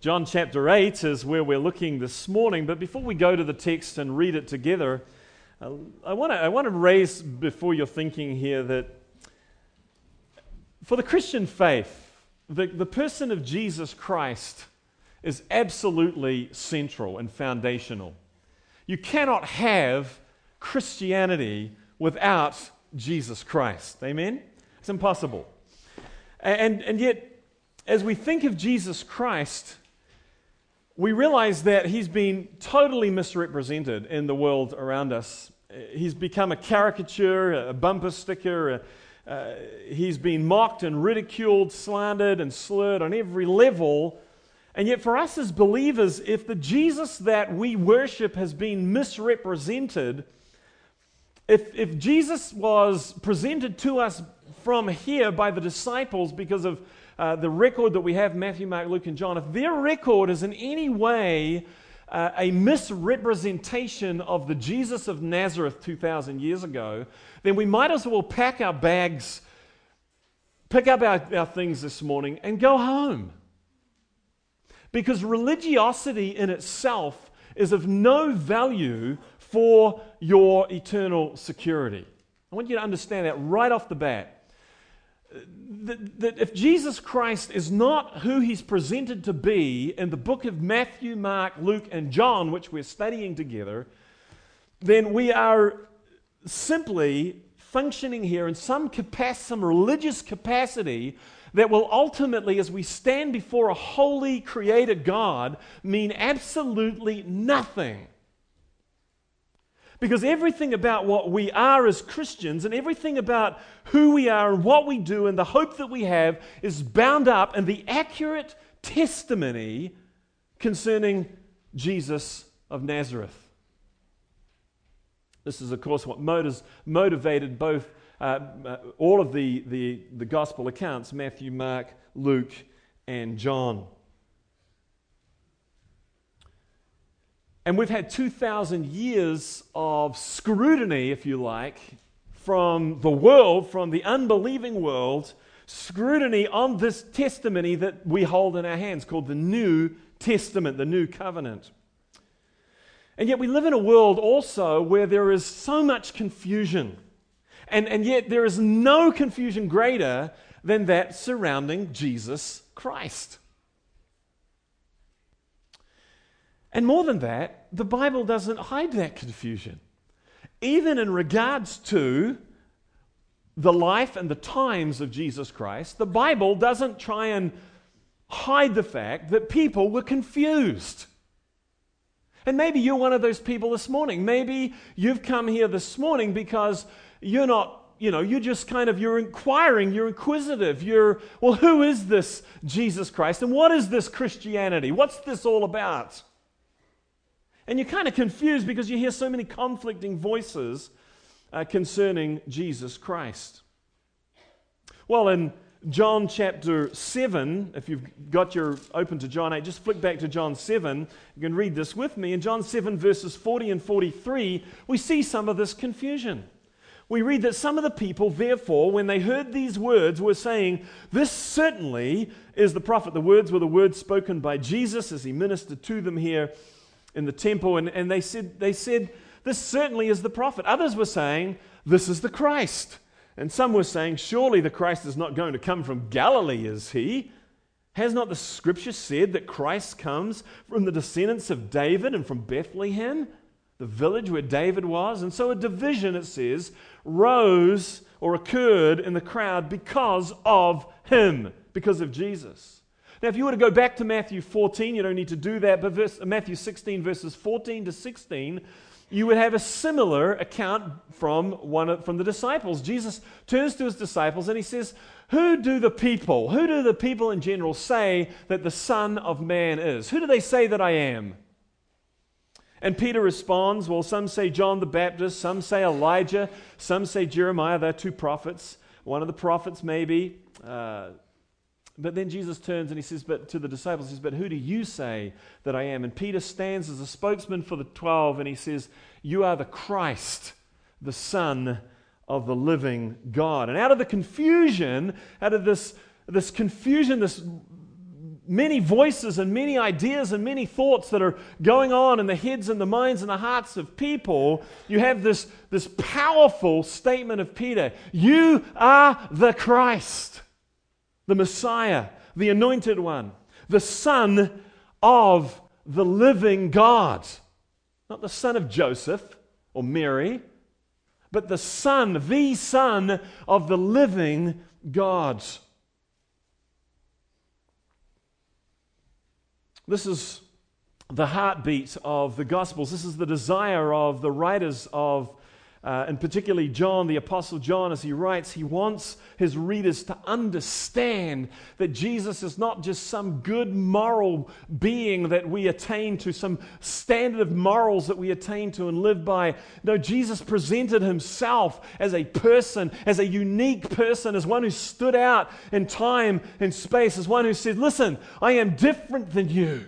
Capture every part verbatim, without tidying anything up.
John chapter eight is where we're looking this morning, but before we go to the text and read it together, uh, I want to I want to raise before your thinking here that for the Christian faith, the, the person of Jesus Christ is absolutely central and foundational. You cannot have Christianity without Jesus Christ. Amen? It's impossible. And, and yet, as we think of Jesus Christ, we realize that he's been totally misrepresented in the world around us. He's become a caricature, a bumper sticker. A, uh, he's been mocked and ridiculed, slandered and slurred on every level. And yet for us as believers, if the Jesus that we worship has been misrepresented, if, if Jesus was presented to us from here by the disciples because of Uh, the record that we have, Matthew, Mark, Luke, and John, if their record is in any way uh, a misrepresentation of the Jesus of Nazareth two thousand years ago, then we might as well pack our bags, pick up our, our things this morning, and go home. Because religiosity in itself is of no value for your eternal security. I want you to understand that right off the bat. That, that if Jesus Christ is not who he's presented to be in the book of Matthew, Mark, Luke, and John, which we're studying together, then we are simply functioning here in some capacity, some religious capacity that will ultimately, as we stand before a holy creator God, mean absolutely nothing. Because everything about what we are as Christians and everything about who we are and what we do and the hope that we have is bound up in the accurate testimony concerning Jesus of Nazareth. This is, of course, what motives, motivated both uh, uh, all of the, the, the gospel accounts, Matthew, Mark, Luke, and John. And we've had two thousand years of scrutiny, if you like, from the world, from the unbelieving world, scrutiny on this testimony that we hold in our hands called the New Testament, the New Covenant. And yet we live in a world also where there is so much confusion. And, and yet there is no confusion greater than that surrounding Jesus Christ. And more than that, the Bible doesn't hide that confusion. Even in regards to the life and the times of Jesus Christ, the Bible doesn't try and hide the fact that people were confused. And maybe you're one of those people this morning. Maybe you've come here this morning because you're not, you know, you're just kind of, you're inquiring, you're inquisitive. You're, well, who is this Jesus Christ? And what is this Christianity? What's this all about? And you're kind of confused because you hear so many conflicting voices uh, concerning Jesus Christ. Well, in John chapter seven, if you've got your open to John eight, just flick back to John seven. You can read this with me. In John seven, verses forty and forty-three, we see some of this confusion. We read that some of the people, therefore, when they heard these words, were saying, "This certainly is the prophet." The words were the words spoken by Jesus as he ministered to them here in the temple, and, and they said, they said, "This certainly is the prophet." Others were saying, "This is the Christ." And some were saying, "Surely the Christ is not going to come from Galilee, is he? Has not the scripture said that Christ comes from the descendants of David and from Bethlehem, the village where David was?" And so a division, it says, rose or occurred in the crowd because of him, because of Jesus. Now, if you were to go back to Matthew fourteen, you don't need to do that, but verse, Matthew sixteen, verses fourteen to sixteen, you would have a similar account from one of, from the disciples. Jesus turns to his disciples and he says, "Who do the people, who do the people in general say that the Son of Man is? Who do they say that I am?" And Peter responds, "Well, some say John the Baptist, some say Elijah, some say Jeremiah." They're two prophets. One of the prophets maybe. Uh, But then Jesus turns and he says, but to the disciples, he says, "But who do you say that I am?" And Peter stands as a spokesman for the twelve and he says, "You are the Christ, the Son of the living God." And out of the confusion, out of this, this confusion, this many voices and many ideas and many thoughts that are going on in the heads and the minds and the hearts of people, you have this, this powerful statement of Peter. You are the Christ, the Messiah, the Anointed One, the Son of the living God. Not the son of Joseph or Mary, but the Son, the Son of the living God. This is the heartbeat of the Gospels. This is the desire of the writers of, uh, and particularly John, the Apostle John, as he writes. He wants his readers to understand that Jesus is not just some good moral being that we attain to, some standard of morals that we attain to and live by. No, Jesus presented himself as a person, as a unique person, as one who stood out in time and space, as one who said, listen, I am different than you.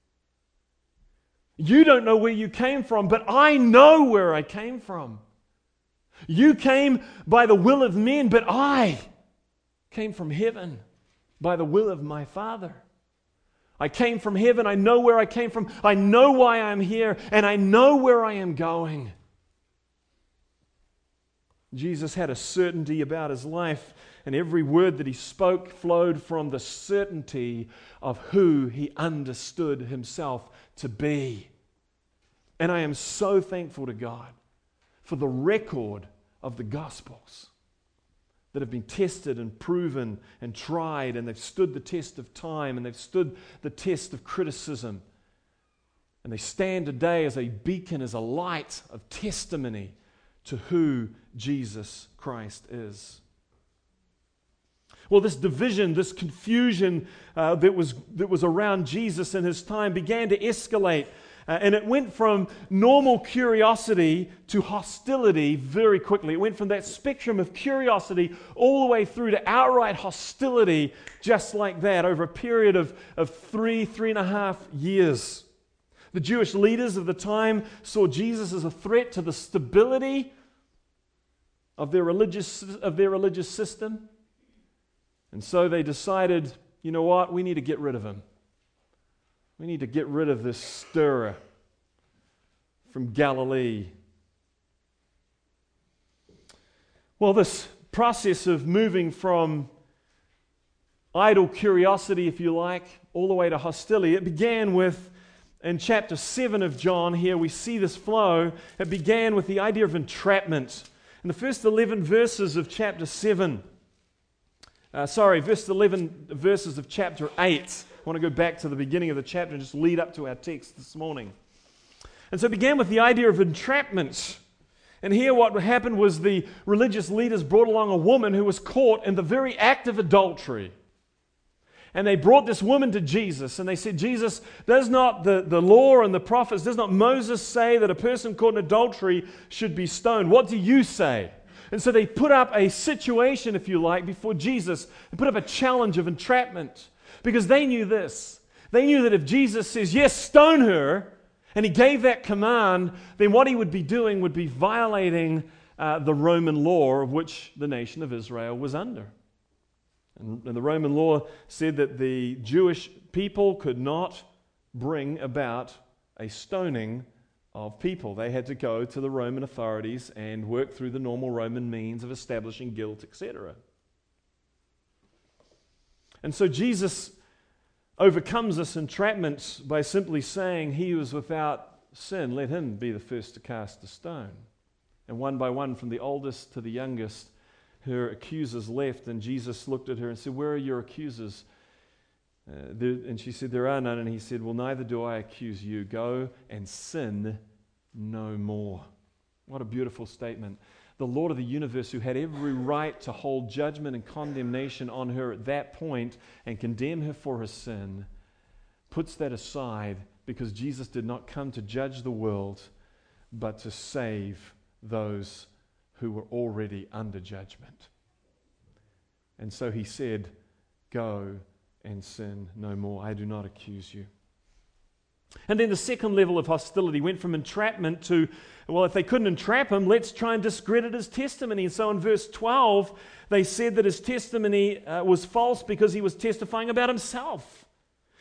You don't know where you came from, but I know where I came from. You came by the will of men, but I came from heaven by the will of my Father. I came from heaven. I know where I came from. I know why I'm here, and I know where I am going. Jesus had a certainty about his life, and every word that he spoke flowed from the certainty of who he understood himself to be. And I am so thankful to God for the record of the Gospels that have been tested and proven and tried, and they've stood the test of time, and they've stood the test of criticism. And they stand today as a beacon, as a light of testimony to who Jesus Christ is. Well, this division, this confusion uh, that was, that was around Jesus in his time began to escalate. Uh, and it went from normal curiosity to hostility very quickly. It went from that spectrum of curiosity all the way through to outright hostility, just like that, over a period of, of three, three and a half years. The Jewish leaders of the time saw Jesus as a threat to the stability of their religious, of their religious system. And so they decided, you know what, we need to get rid of him. We need to get rid of this stirrer from Galilee. Well, this process of moving from idle curiosity, if you like, all the way to hostility, it began with, in chapter seven of John here, we see this flow. It began with the idea of entrapment. In the first eleven verses of chapter seven, uh, sorry, verse eleven verses of chapter eight, I want to go back to the beginning of the chapter and just lead up to our text this morning. And so it began with the idea of entrapment. And here what happened was the religious leaders brought along a woman who was caught in the very act of adultery. And they brought this woman to Jesus, and they said, Jesus, does not the, the law and the prophets, does not Moses say that a person caught in adultery should be stoned? What do you say? And so they put up a situation, if you like, before Jesus. They put up a challenge of entrapment. Because they knew this. They knew that if Jesus says, yes, stone her, and he gave that command, then what he would be doing would be violating uh, the Roman law of which the nation of Israel was under. And, and the Roman law said that the Jewish people could not bring about a stoning of people. They had to go to the Roman authorities and work through the normal Roman means of establishing guilt, et cetera. And so Jesus overcomes this entrapment by simply saying, he who is without sin, let him be the first to cast a stone. And one by one, from the oldest to the youngest, her accusers left, and Jesus looked at her and said, where are your accusers? Uh, there, and she said, there are none. And he said, well, neither do I accuse you. Go and sin no more. What a beautiful statement. The Lord of the universe, who had every right to hold judgment and condemnation on her at that point and condemn her for her sin, puts that aside because Jesus did not come to judge the world, but to save those who were already under judgment. And so he said, go and sin no more. I do not accuse you. And then the second level of hostility went from entrapment to, well, if they couldn't entrap him, let's try and discredit his testimony. And so in verse twelve, they said that his testimony uh, was false because he was testifying about himself.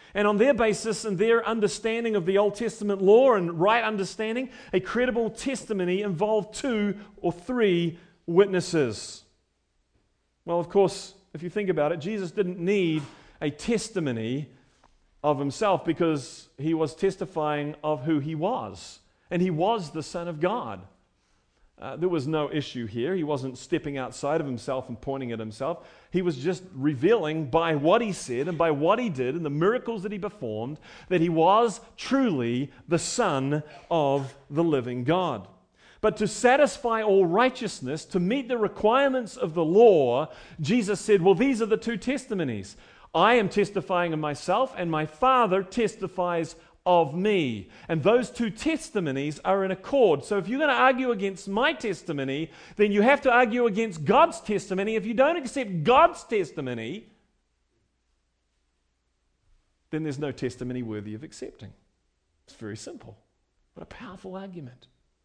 And on their basis and their understanding of the Old Testament law and right understanding, a credible testimony involved two or three witnesses. Well, of course, if you think about it, Jesus didn't need a testimony of himself because he was testifying of who he was. And he was the Son of God. Uh, there was no issue here. He wasn't stepping outside of himself and pointing at himself. He was just revealing by what he said and by what he did and the miracles that he performed that he was truly the Son of the living God. But to satisfy all righteousness, to meet the requirements of the law, Jesus said, well, these are the two testimonies. I am testifying of myself, and my Father testifies of me. And those two testimonies are in accord. So if you're going to argue against my testimony, then you have to argue against God's testimony. If you don't accept God's testimony, then there's no testimony worthy of accepting. It's very simple. What a powerful argument.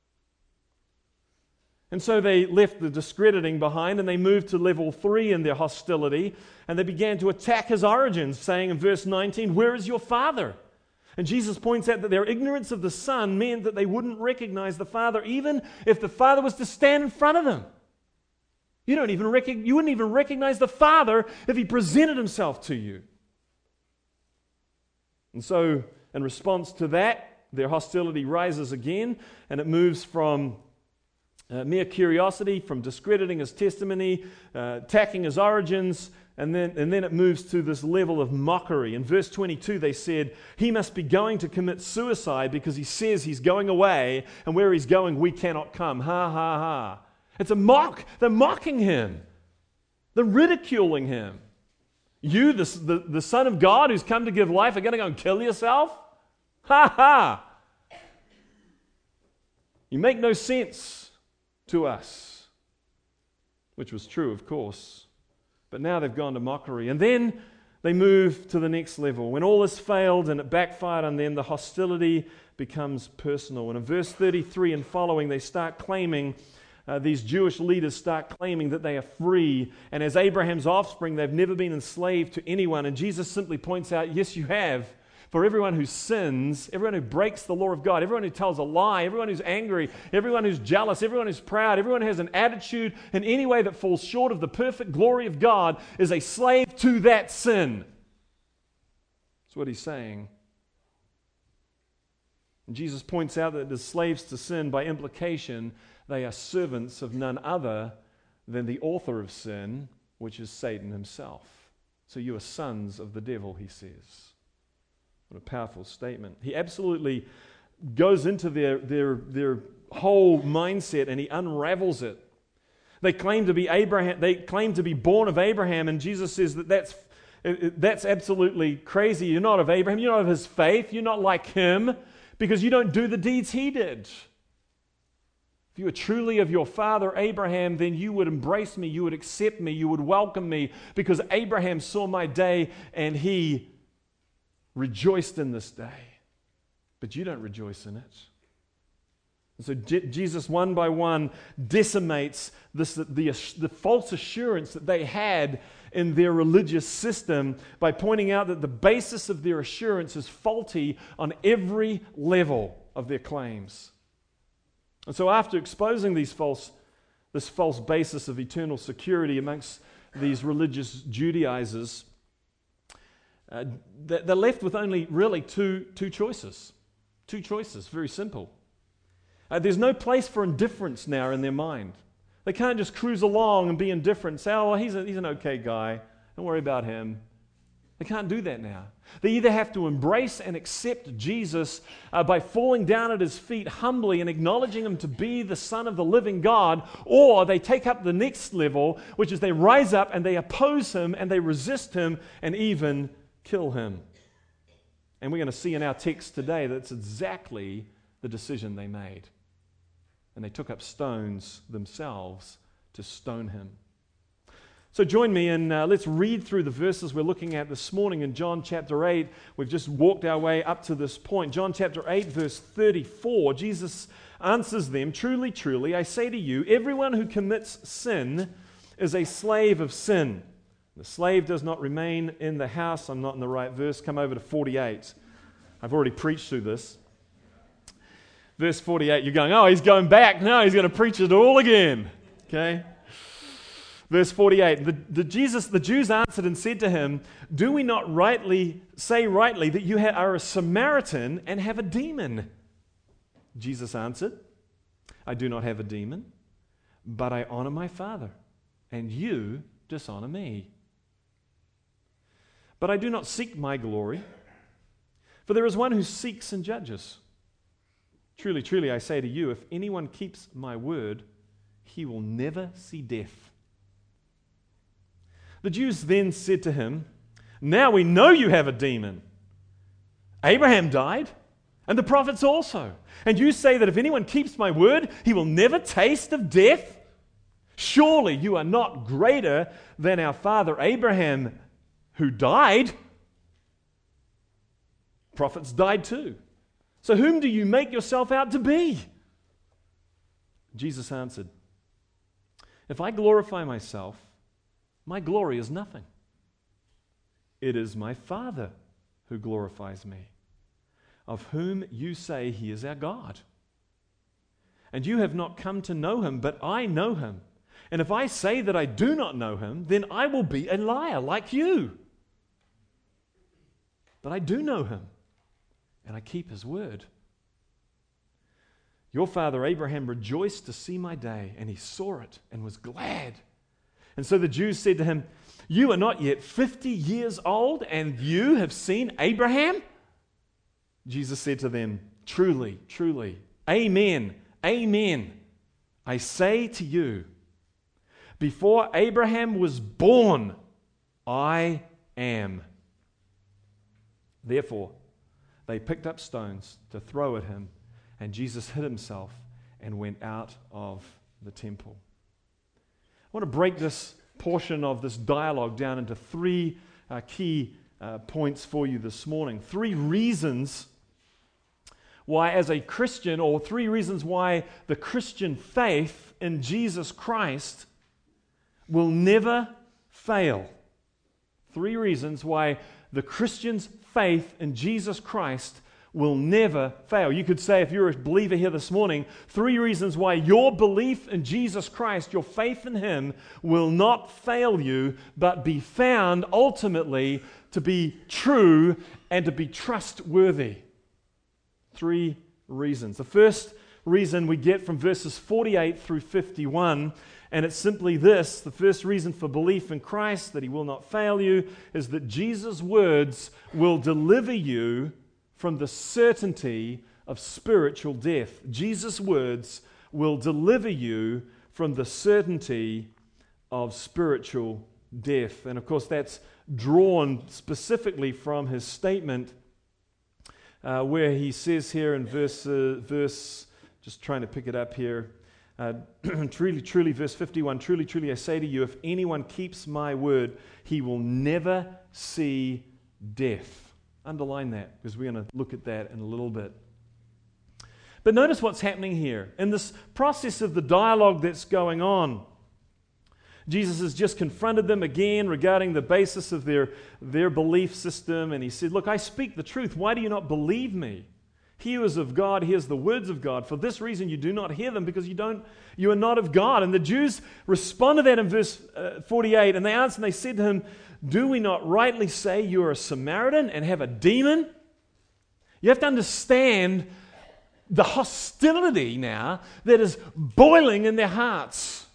And so they left the discrediting behind and they moved to level three in their hostility, and they began to attack his origins, saying in verse nineteen, "Where is your Father?" And Jesus points out that their ignorance of the Son meant that they wouldn't recognize the Father even if the Father was to stand in front of them. You don't even rec- you wouldn't even recognize the Father if he presented himself to you. And so, in response to that, their hostility rises again, and it moves from uh, mere curiosity, from discrediting his testimony, uh, attacking his origins, And then, and then it moves to this level of mockery. In verse twenty-two, they said, he must be going to commit suicide because he says he's going away, and where he's going, we cannot come. Ha, ha, ha. It's a mock. They're mocking him. They're ridiculing him. You, the, the, the Son of God who's come to give life, are going to go and kill yourself? Ha, ha. You make no sense to us. Which was true, of course. But now they've gone to mockery. And then they move to the next level. When all has failed and it backfired on them, the hostility becomes personal. And in verse thirty-three and following, they start claiming, uh, these Jewish leaders start claiming that they are free. And as Abraham's offspring, they've never been enslaved to anyone. And Jesus simply points out, yes, you have. For everyone who sins, everyone who breaks the law of God, everyone who tells a lie, everyone who's angry, everyone who's jealous, everyone who's proud, everyone who has an attitude in any way that falls short of the perfect glory of God is a slave to that sin. That's what he's saying. And Jesus points out that as slaves to sin, by implication, they are servants of none other than the author of sin, which is Satan himself. So you are sons of the devil, he says. What a powerful statement. He absolutely goes into their, their, their whole mindset and he unravels it. They claim to be Abraham, they claim to be born of Abraham, and Jesus says that that's, that's absolutely crazy. You're not of Abraham, you're not of his faith, you're not like him because you don't do the deeds he did. If you were truly of your father Abraham, then you would embrace me, you would accept me, you would welcome me, because Abraham saw my day and he rejoiced in this day, but you don't rejoice in it. And so Je- Jesus, one by one, decimates this, the, the, the false assurance that they had in their religious system by pointing out that the basis of their assurance is faulty on every level of their claims. And so after exposing these false, this false basis of eternal security amongst these religious Judaizers, Uh, they're left with only really two, two choices. Two choices, very simple. Uh, there's no place for indifference now in their mind. They can't just cruise along and be indifferent, say, oh, he's, a, he's an okay guy, don't worry about him. They can't do that now. They either have to embrace and accept Jesus uh, by falling down at his feet humbly and acknowledging him to be the Son of the living God, or they take up the next level, which is they rise up and they oppose him and they resist him and even kill him. And we're going to see in our text today that's exactly the decision they made. And they took up stones themselves to stone him. So join me and uh, let's read through the verses we're looking at this morning in John chapter eight. We've just walked our way up to this point. John chapter eight, verse thirty-four, Jesus answers them, truly, truly, I say to you, everyone who commits sin is a slave of sin. The slave does not remain in the house. I'm not in the right verse. Come over to forty-eight. I've already preached through this. Verse forty-eight, you're going, oh, he's going back. No, he's going to preach it all again. Okay? Verse forty-eight, the, the, Jesus, the Jews answered and said to him, do we not rightly say rightly that you ha- are a Samaritan and have a demon? Jesus answered, I do not have a demon, but I honor my Father, and you dishonor me. But I do not seek my glory, for there is one who seeks and judges. Truly, truly, I say to you, if anyone keeps my word, he will never see death. The Jews then said to him, now we know you have a demon. Abraham died, and the prophets also. And you say that if anyone keeps my word, he will never taste of death? Surely you are not greater than our father Abraham, who died. Prophets died too. So whom do you make yourself out to be? Jesus answered, if I glorify myself, my glory is nothing. It is my Father who glorifies me, of whom you say he is our God. And you have not come to know him, but I know him. And if I say that I do not know him, then I will be a liar like you. But I do know him, and I keep his word. Your father Abraham rejoiced to see my day, and he saw it and was glad. And so the Jews said to him, you are not yet fifty years old, and you have seen Abraham? Jesus said to them, truly, truly, amen, amen, I say to you, before Abraham was born, I am. Therefore, they picked up stones to throw at him, and Jesus hid himself and went out of the temple. I want to break this portion of this dialogue down into three uh, key uh, points for you this morning. Three reasons why, as a Christian, or three reasons why the Christian faith in Jesus Christ will never fail. Three reasons why the Christian's faith in Jesus Christ will never fail. You could say, if you're a believer here this morning, three reasons why your belief in Jesus Christ, your faith in Him, will not fail you, but be found ultimately to be true and to be trustworthy. Three reasons. The first reason we get from verses forty-eight through fifty-one, and it's simply this: the first reason for belief in Christ, that He will not fail you, is that Jesus' words will deliver you from the certainty of spiritual death. Jesus' words will deliver you from the certainty of spiritual death. And of course, that's drawn specifically from His statement uh, where He says here in verse, uh, verse, just trying to pick it up here, uh, truly, truly, verse fifty-one, truly, truly, I say to you, if anyone keeps my word, he will never see death. Underline that, because we're going to look at that in a little bit. But notice what's happening here. In this process of the dialogue that's going on, Jesus has just confronted them again regarding the basis of their, their belief system, and He said, look, I speak the truth. Why do you not believe me? He who is of God hears the words of God. For this reason you do not hear them, because you don't, you are not of God. And the Jews responded to that in verse uh, forty-eight, and they answered and they said to Him, do we not rightly say you are a Samaritan and have a demon? You have to understand the hostility now that is boiling in their hearts.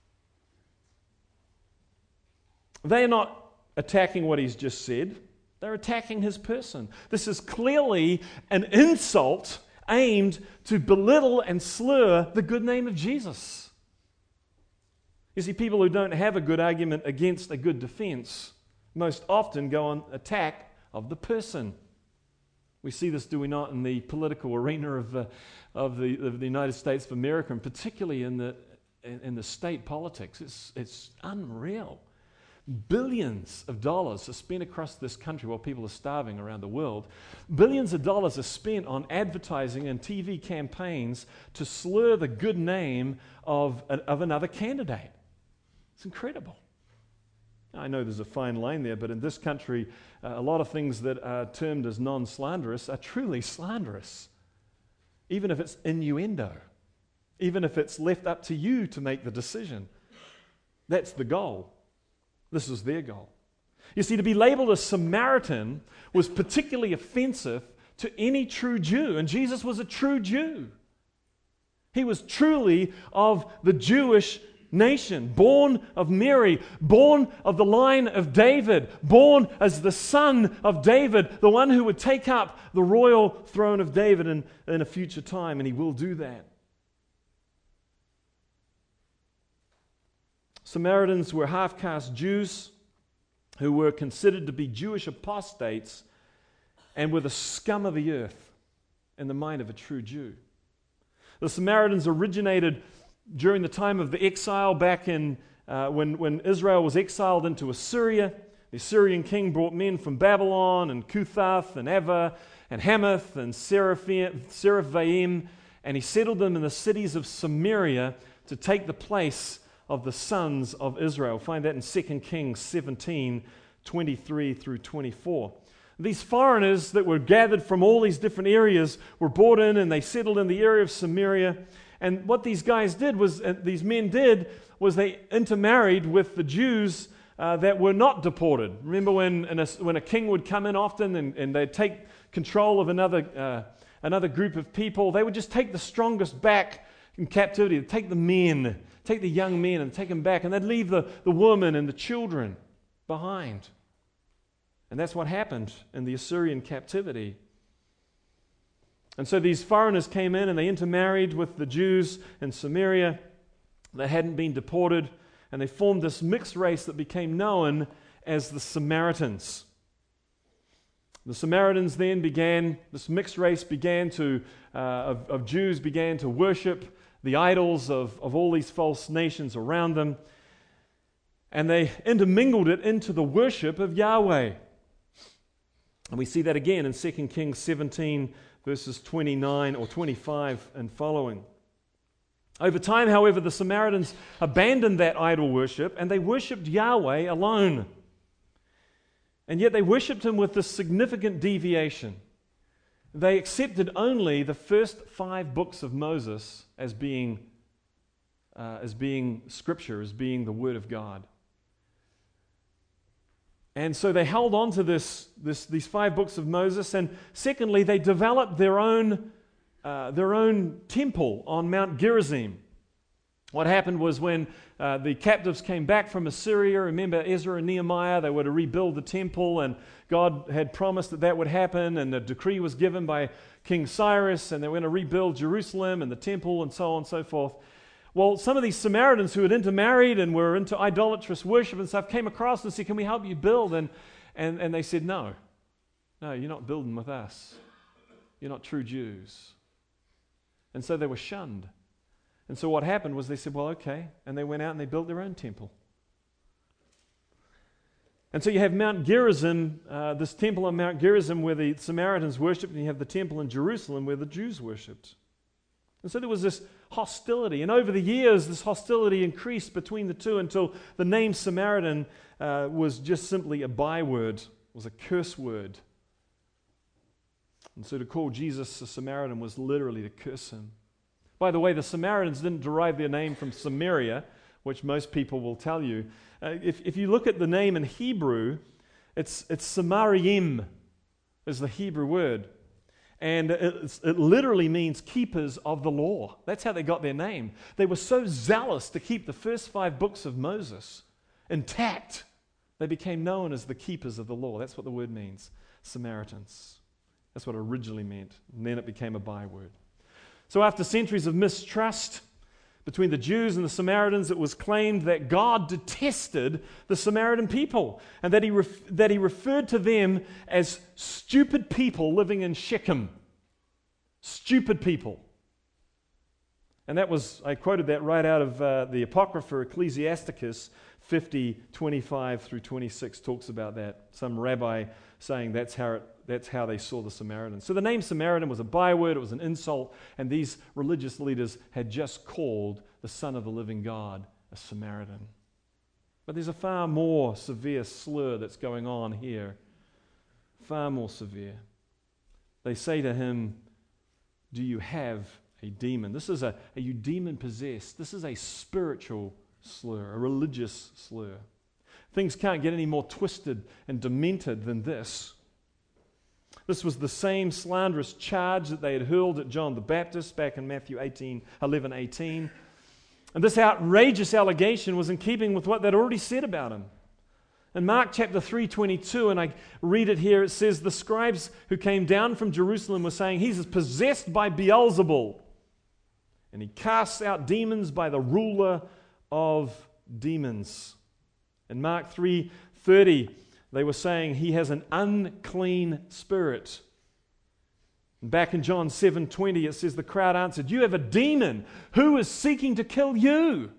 They are not attacking what He's just said. They're attacking His person. This is clearly an insult aimed to belittle and slur the good name of Jesus. You see, people who don't have a good argument against a good defense most often go on attack of the person. We see this, do we not, in the political arena of the, of the, of the United States of America, and particularly in the, in, in the state politics. It's, it's unreal. Billions of dollars are spent across this country while people are starving around the world. Billions of dollars are spent on advertising and T V campaigns to slur the good name of, of another candidate. It's incredible. I know there's a fine line there, but in this country, uh, a lot of things that are termed as non-slanderous are truly slanderous, even if it's innuendo, even if it's left up to you to make the decision. That's the goal. This is their goal. You see, to be labeled a Samaritan was particularly offensive to any true Jew, and Jesus was a true Jew. He was truly of the Jewish nation, born of Mary, born of the line of David, born as the son of David, the one who would take up the royal throne of David in, in a future time, and he will do that. Samaritans were half-caste Jews who were considered to be Jewish apostates and were the scum of the earth in the mind of a true Jew. The Samaritans originated during the time of the exile back in uh, when, when Israel was exiled into Assyria. The Assyrian king brought men from Babylon and Cuthath and Ava and Hamath and Seraphaim, and he settled them in the cities of Samaria to take the place of the sons of Israel. Find that in Second Kings seventeen, twenty-three through twenty-four. These foreigners that were gathered from all these different areas were brought in, and they settled in the area of Samaria. And what these guys did was, uh, these men did, was they intermarried with the Jews uh, that were not deported. Remember when, a, when a king would come in often and, and they'd take control of another, uh, another group of people, they would just take the strongest back in captivity. They'd take the men, take the young men and take them back, and they'd leave the, the women and the children behind. And that's what happened in the Assyrian captivity. And so these foreigners came in and they intermarried with the Jews in Samaria. They hadn't been deported, and they formed this mixed race that became known as the Samaritans. The Samaritans then began, this mixed race began to, uh, of, of Jews began to worship the idols of, of all these false nations around them, and they intermingled it into the worship of Yahweh. And we see that again in Second Kings seventeen, verses twenty-nine or twenty-five and following. Over time, however, the Samaritans abandoned that idol worship and they worshipped Yahweh alone. And yet they worshipped him with this significant deviation. They accepted only the first five books of Moses as being, uh, as being Scripture, as being the Word of God. And so they held on to this, this, these five books of Moses, and secondly, they developed their own, uh, their own temple on Mount Gerizim. What happened was when uh, the captives came back from Assyria, remember Ezra and Nehemiah, they were to rebuild the temple, and God had promised that that would happen, and a decree was given by King Cyrus, and they were going to rebuild Jerusalem and the temple and so on and so forth. Well, some of these Samaritans who had intermarried and were into idolatrous worship and stuff came across and said, "Can we help you build?" And, and, and they said, no. No, you're not building with us. You're not true Jews. And so they were shunned. And so what happened was they said, well, okay. And they went out and they built their own temple. And so you have Mount Gerizim, uh, this temple on Mount Gerizim where the Samaritans worshipped, and you have the temple in Jerusalem where the Jews worshipped. And so there was this hostility. And over the years, this hostility increased between the two until the name Samaritan uh, was just simply a byword, was a curse word. And so to call Jesus a Samaritan was literally to curse him. By the way, the Samaritans didn't derive their name from Samaria, which most people will tell you. Uh, if, if you look at the name in Hebrew, it's, it's Samarim is the Hebrew word. And it, it literally means keepers of the law. That's how they got their name. They were so zealous to keep the first five books of Moses intact, they became known as the keepers of the law. That's what the word means, Samaritans. That's what it originally meant. And then it became a byword. So after centuries of mistrust between the Jews and the Samaritans, it was claimed that God detested the Samaritan people and that he, ref- that he referred to them as stupid people living in Shechem. Stupid people. And that was, I quoted that right out of uh, the Apocrypha, Ecclesiasticus fifty, twenty-five through twenty-six talks about that. Some rabbi saying that's how it, that's how they saw the Samaritans. So the name Samaritan was a byword, it was an insult, and these religious leaders had just called the Son of the living God a Samaritan. But there's a far more severe slur that's going on here. Far more severe. They say to him, do you have a demon? This is a, are you demon possessed? This is a spiritual slur, a religious slur. Things can't get any more twisted and demented than this. This was the same slanderous charge that they had hurled at John the Baptist back in Matthew eighteen, eleven, eighteen. And this outrageous allegation was in keeping with what they'd already said about him. In Mark chapter three twenty-two, and I read it here, it says, the scribes who came down from Jerusalem were saying, he's possessed by Beelzebul, and he casts out demons by the ruler of demons. In Mark three thirty, they were saying he has an unclean spirit. And back in John seven twenty, it says the crowd answered, you have a demon. Who is seeking to kill you?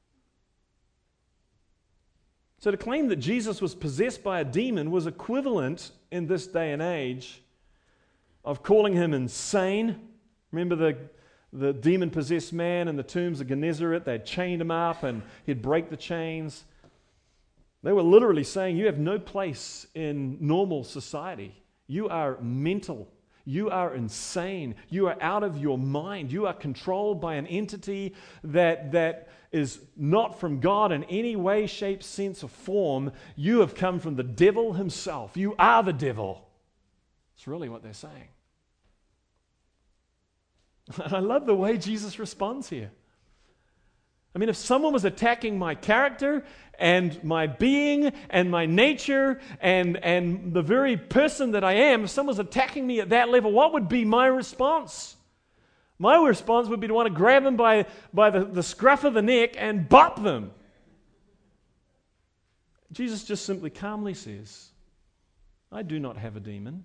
So to claim that Jesus was possessed by a demon was equivalent in this day and age of calling him insane. Remember the, the demon-possessed man in the tombs of Gennesaret? They'd chained him up and he'd break the chains. They were literally saying, you have no place in normal society. You are mental. You are insane. You are out of your mind. You are controlled by an entity that, that is not from God in any way, shape, sense, or form. You have come from the devil himself. You are the devil. It's really what they're saying. I love the way Jesus responds here. I mean, if someone was attacking my character and my being and my nature and, and the very person that I am, if someone was attacking me at that level, what would be my response? My response would be to want to grab them by, by the, the scruff of the neck and bop them. Jesus just simply calmly says, I do not have a demon.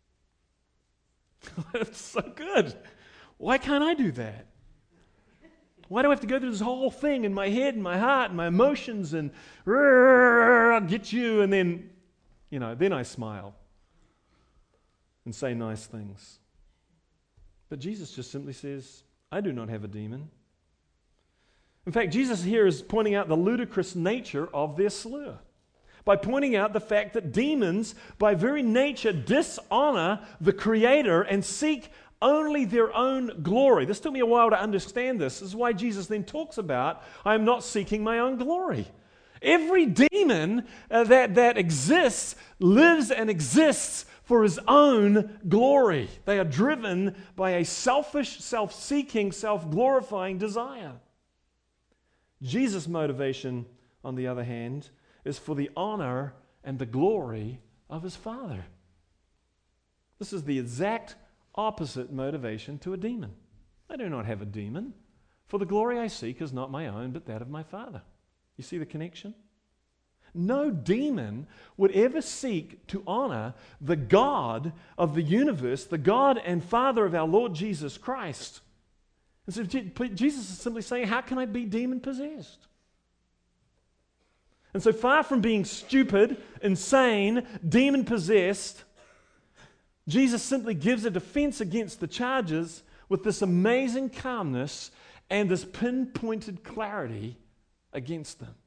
It's so good. Why can't I do that? Why do I have to go through this whole thing in my head and my heart and my emotions and I'll get you, and then, you know, then I smile and say nice things. But Jesus just simply says, I do not have a demon. In fact, Jesus here is pointing out the ludicrous nature of their slur by pointing out the fact that demons, by very nature, dishonor the Creator and seek only their own glory. This took me a while to understand this. This is why Jesus then talks about, I am not seeking my own glory. Every demon uh, that, that exists lives and exists for his own glory. They are driven by a selfish, self-seeking, self-glorifying desire. Jesus' motivation, on the other hand, is for the honor and the glory of his Father. This is the exact opposite motivation to a demon. I do not have a demon, for the glory I seek is not my own, but that of my Father. You see the connection? No demon would ever seek to honor the God of the universe, the God and Father of our Lord Jesus Christ. And so Jesus is simply saying, how can I be demon-possessed? And so far from being stupid, insane, demon-possessed, Jesus simply gives a defense against the charges with this amazing calmness and this pinpointed clarity against them.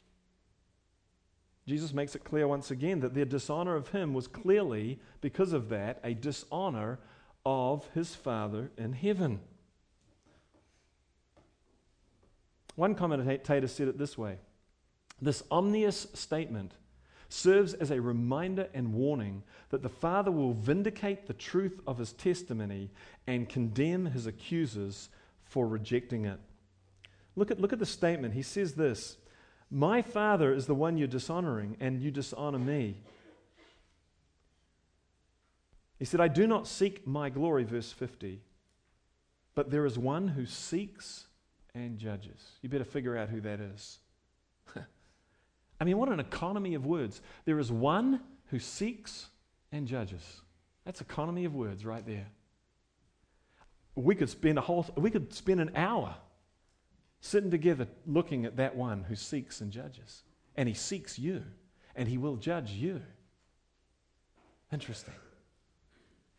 Jesus makes it clear once again that their dishonor of him was clearly, because of that, a dishonor of his Father in heaven. One commentator said it this way: this ominous statement serves as a reminder and warning that the Father will vindicate the truth of his testimony and condemn his accusers for rejecting it. Look at, look at the statement. He says this: my Father is the one you're dishonoring, and you dishonor me. He said, I do not seek my glory, verse fifty, but there is one who seeks and judges. You better figure out who that is. I mean, what an economy of words. There is one who seeks and judges. That's economy of words right there. We could spend a whole, we could spend an hour sitting together looking at that one who seeks and judges. And he seeks you, and he will judge you. Interesting.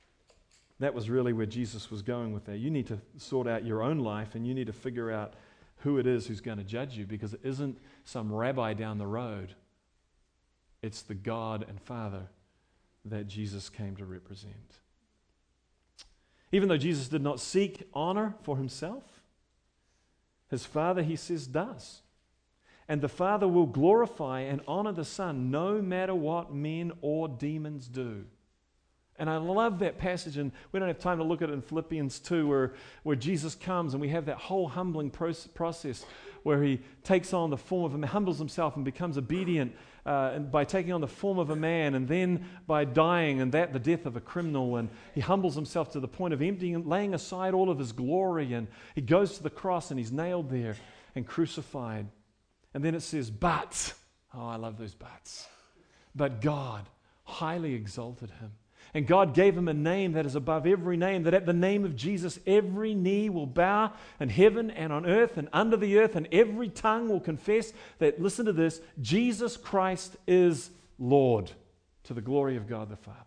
That was really where Jesus was going with that. You need to sort out your own life, and you need to figure out who it is who's going to judge you, because it isn't some rabbi down the road. It's the God and Father that Jesus came to represent. Even though Jesus did not seek honor for himself, his Father, he says, does. And the Father will glorify and honor the Son no matter what men or demons do. And I love that passage, and we don't have time to look at it in Philippians two, where, where Jesus comes and we have that whole humbling process where he takes on the form of a man, humbles himself and becomes obedient uh, and by taking on the form of a man, and then by dying, and that the death of a criminal. And he humbles himself to the point of emptying and laying aside all of his glory, and he goes to the cross and he's nailed there and crucified. And then it says, but, oh, I love those buts, but God highly exalted him. And God gave him a name that is above every name, that at the name of Jesus every knee will bow in heaven and on earth and under the earth, and every tongue will confess that, listen to this, Jesus Christ is Lord, to the glory of God the Father.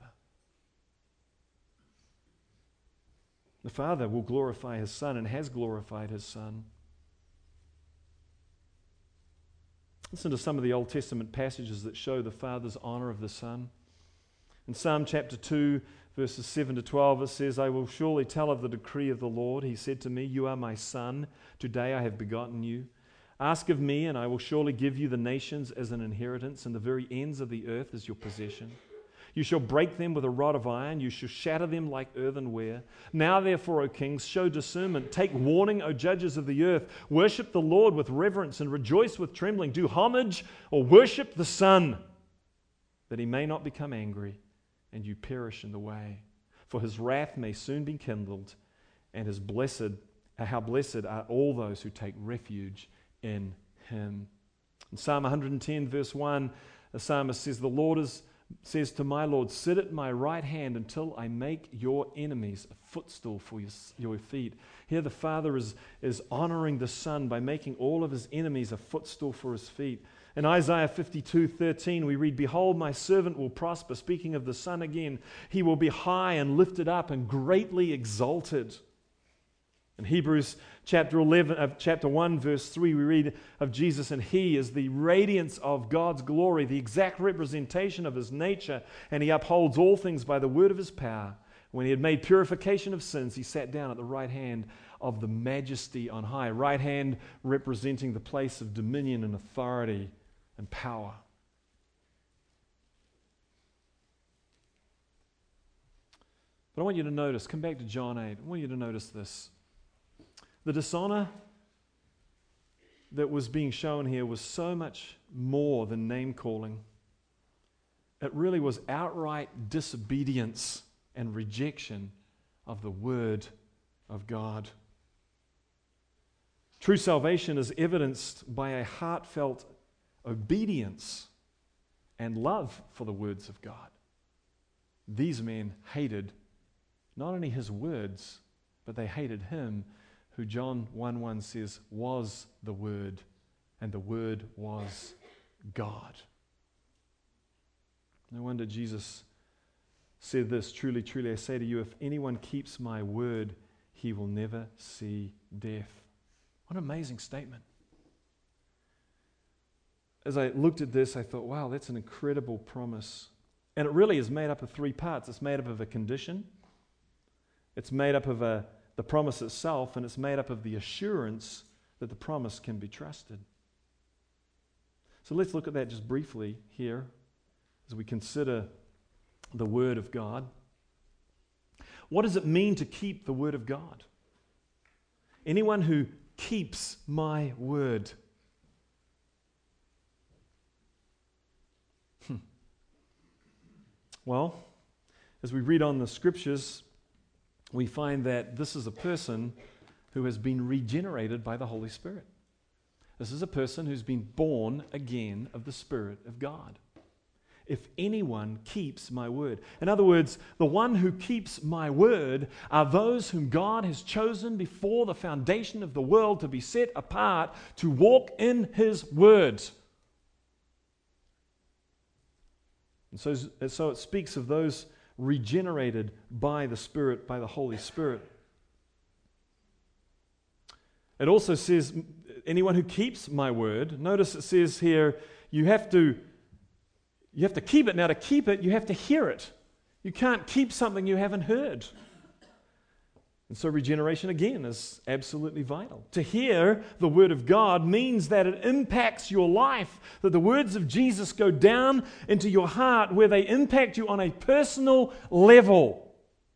The Father will glorify his Son and has glorified his Son. Listen to some of the Old Testament passages that show the Father's honor of the Son. In Psalm chapter two, verses seven to twelve, it says, I will surely tell of the decree of the Lord. He said to me, you are my Son. Today I have begotten you. Ask of me, and I will surely give you the nations as an inheritance, and the very ends of the earth as your possession. You shall break them with a rod of iron. You shall shatter them like earthenware. Now therefore, O kings, show discernment. Take warning, O judges of the earth. Worship the Lord with reverence and rejoice with trembling. Do homage or worship the Son, that he may not become angry and you perish in the way. For his wrath may soon be kindled, and his blessed, uh, how blessed are all those who take refuge in him. In Psalm one ten, verse one, the psalmist says, the Lord is, says to my Lord, sit at my right hand until I make your enemies a footstool for your, your feet. Here the Father is, is honoring the Son by making all of his enemies a footstool for his feet. In Isaiah fifty-two thirteen, we read, behold, my servant will prosper. Speaking of the Son again, he will be high and lifted up and greatly exalted. In Hebrews chapter eleven, uh, chapter one, verse three, we read of Jesus, and he is the radiance of God's glory, the exact representation of his nature, and he upholds all things by the word of his power. When he had made purification of sins, he sat down at the right hand of the majesty on high. Right hand representing the place of dominion and authority and power. But I want you to notice, come back to John eight, I want you to notice this. The dishonor that was being shown here was so much more than name calling. It really was outright disobedience and rejection of the Word of God. True salvation is evidenced by a heartfelt obedience and love for the words of God. These men hated not only his words, but they hated him who John one one says was the Word, and the Word was God. No wonder Jesus said this, truly, truly, I say to you, if anyone keeps my word, he will never see death. What an amazing statement. As I looked at this, I thought, wow, that's an incredible promise. And it really is made up of three parts. It's made up of a condition, it's made up of a, the promise itself, and it's made up of the assurance that the promise can be trusted. So let's look at that just briefly here as we consider the Word of God. What does it mean to keep the Word of God? Anyone who keeps my word. Hmm. Well, as we read on the Scriptures, we find that this is a person who has been regenerated by the Holy Spirit. This is a person who's been born again of the Spirit of God. If anyone keeps my word. In other words, the one who keeps my word are those whom God has chosen before the foundation of the world to be set apart to walk in his word. And so, so it speaks of those regenerated by the Spirit, by the Holy Spirit. It also says, anyone who keeps my word. Notice it says here, you have to, you have to keep it. Now to keep it, you have to hear it. You can't keep something you haven't heard. And so regeneration, again, is absolutely vital. To hear the Word of God means that it impacts your life, that the words of Jesus go down into your heart where they impact you on a personal level.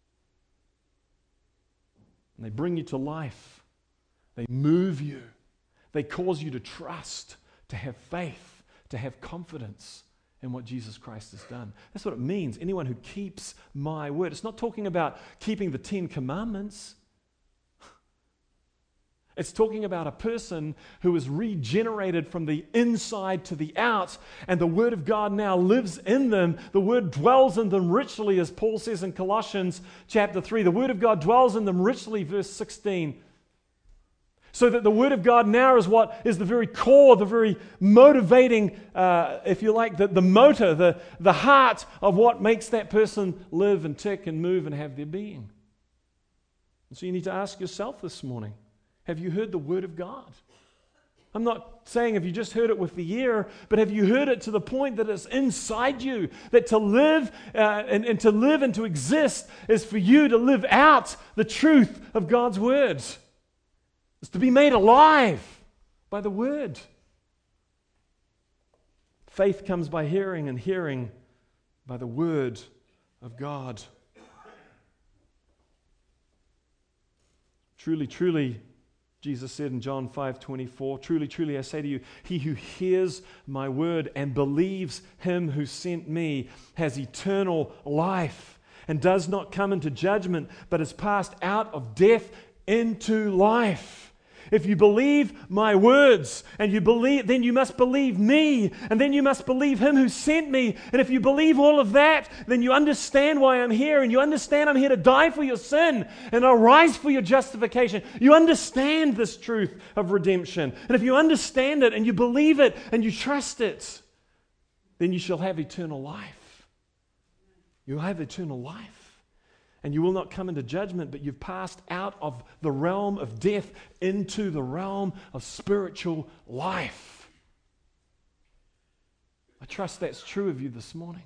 And they bring you to life. They move you. They cause you to trust, to have faith, to have confidence in what Jesus Christ has done. That's what it means. Anyone who keeps my word. It's not talking about keeping the Ten Commandments. It's talking about a person who is regenerated from the inside to the out, and the Word of God now lives in them. The Word dwells in them richly, as Paul says in Colossians chapter three. The Word of God dwells in them richly, verse sixteen. So that the Word of God now is what is the very core, the very motivating, uh, if you like, the, the motor, the, the heart of what makes that person live and tick and move and have their being. And so you need to ask yourself this morning, have you heard the Word of God? I'm not saying have you just heard it with the ear, but have you heard it to the point that it's inside you, that to live uh, and, and to live and to exist is for you to live out the truth of God's words. It's to be made alive by the Word. Faith comes by hearing, and hearing by the Word of God. Truly, truly, Jesus said in John five twenty-four, truly, truly, I say to you, he who hears my word and believes him who sent me has eternal life and does not come into judgment, but is passed out of death into life. If you believe my words, and you believe, then you must believe me, and then you must believe him who sent me. And if you believe all of that, then you understand why I'm here, and you understand I'm here to die for your sin, and I'll rise for your justification. You understand this truth of redemption. And if you understand it, and you believe it, and you trust it, then you shall have eternal life. You'll have eternal life. And you will not come into judgment, but you've passed out of the realm of death into the realm of spiritual life. I trust that's true of you this morning.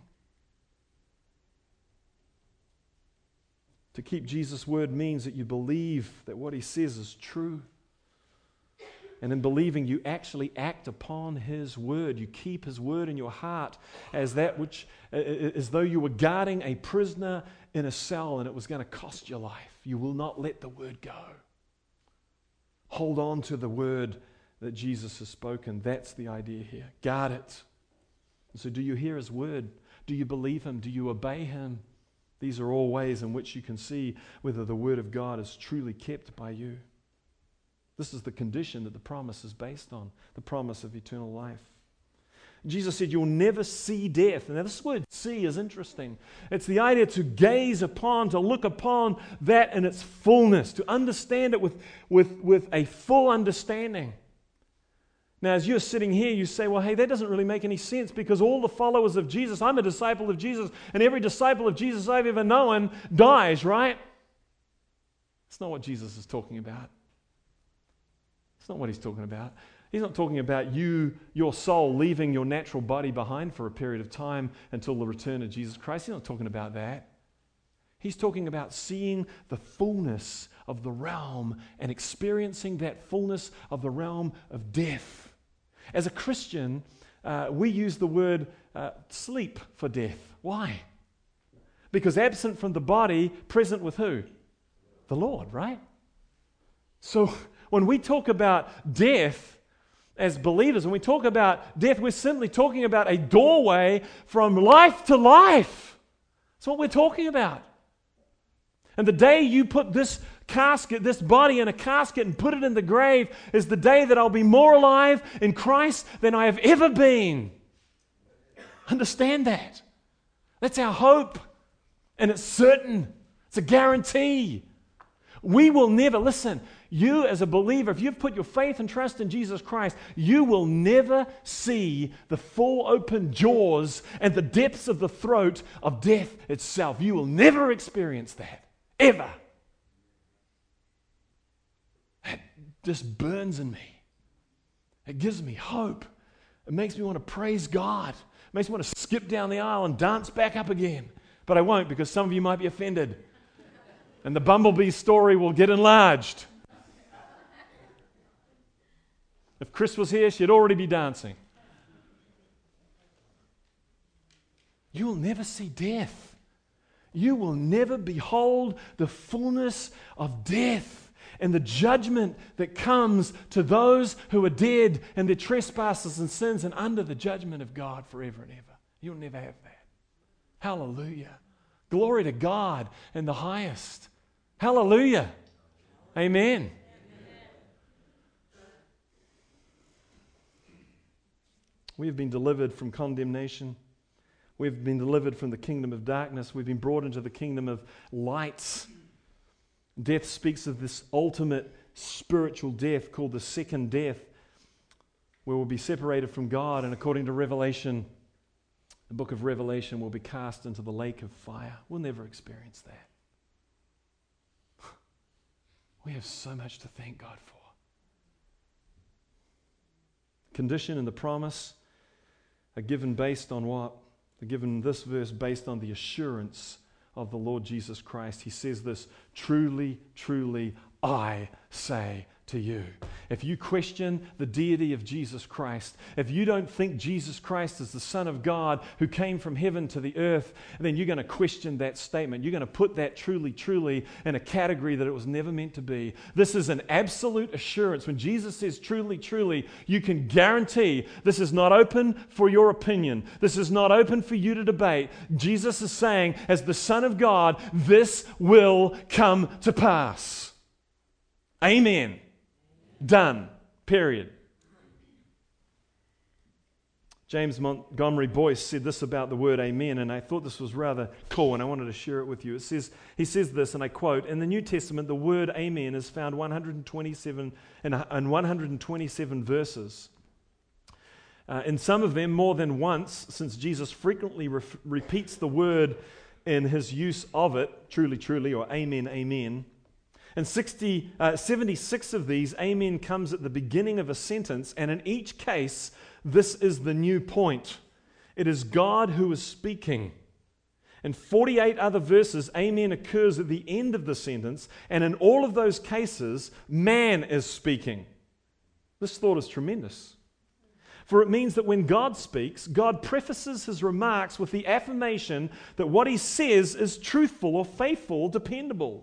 To keep Jesus' word means that you believe that what he says is true. And in believing, you actually act upon his word. You keep his word in your heart as that which, as though you were guarding a prisoner in a cell and it was going to cost your life. You will not let the word go. Hold on to the word that Jesus has spoken. That's the idea here. Guard it. So do you hear his word? Do you believe him? Do you obey him? These are all ways in which you can see whether the word of God is truly kept by you. This is the condition that the promise is based on, the promise of eternal life. Jesus said, you'll never see death. Now this word see is interesting. It's the idea to gaze upon, to look upon that in its fullness, to understand it with, with, with a full understanding. Now as you're sitting here, you say, well, hey, that doesn't really make any sense because all the followers of Jesus, I'm a disciple of Jesus, and every disciple of Jesus I've ever known dies, right? That's not what Jesus is talking about. That's not what he's talking about. He's not talking about you, your soul, leaving your natural body behind for a period of time until the return of Jesus Christ. He's not talking about that. He's talking about seeing the fullness of the realm and experiencing that fullness of the realm of death. As a Christian, uh, we use the word uh, sleep for death. Why? Because absent from the body, present with who? The Lord, right? So when we talk about death as believers, when we talk about death, we're simply talking about a doorway from life to life. That's what we're talking about. And the day you put this casket, this body in a casket and put it in the grave is the day that I'll be more alive in Christ than I have ever been. Understand that. That's our hope. And it's certain. It's a guarantee. We will never, listen, you as a believer, if you've put your faith and trust in Jesus Christ, you will never see the full open jaws and the depths of the throat of death itself. You will never experience that, ever. That just burns in me. It gives me hope. It makes me want to praise God. It makes me want to skip down the aisle and dance back up again. But I won't, because some of you might be offended. And the bumblebee story will get enlarged. If Chris was here, she'd already be dancing. You will never see death. You will never behold the fullness of death and the judgment that comes to those who are dead and their trespasses and sins and under the judgment of God forever and ever. You'll never have that. Hallelujah. Glory to God in the highest. Hallelujah. Amen. We have been delivered from condemnation. We've been delivered from the kingdom of darkness. We've been brought into the kingdom of lights. Death speaks of this ultimate spiritual death called the second death, where we'll be separated from God, and according to Revelation, the book of Revelation, will be cast into the lake of fire. We'll never experience that. We have so much to thank God for. Condition and the promise are given based on what? They're given in this verse based on the assurance of the Lord Jesus Christ. He says this, truly, truly, I say to you. If you question the deity of Jesus Christ, if you don't think Jesus Christ is the Son of God who came from heaven to the earth, then you're going to question that statement. You're going to put that truly, truly in a category that it was never meant to be. This is an absolute assurance. When Jesus says truly, truly, you can guarantee this is not open for your opinion. This is not open for you to debate. Jesus is saying, as the Son of God, this will come to pass. Amen. Done. Period. James Montgomery Boyce said this about the word amen, and I thought this was rather cool, and I wanted to share it with you. It says, he says this, and I quote, in the New Testament, the word amen is found one hundred twenty-seven in, in one hundred twenty-seven verses. Uh, in some of them, more than once, since Jesus frequently re- repeats the word in his use of it, truly, truly, or amen, amen. And sixty, uh, seventy-six of these, amen comes at the beginning of a sentence, and in each case, this is the new point. It is God who is speaking. In forty-eight other verses, amen occurs at the end of the sentence, and in all of those cases, man is speaking. This thought is tremendous. For it means that when God speaks, God prefaces his remarks with the affirmation that what he says is truthful or faithful, dependable.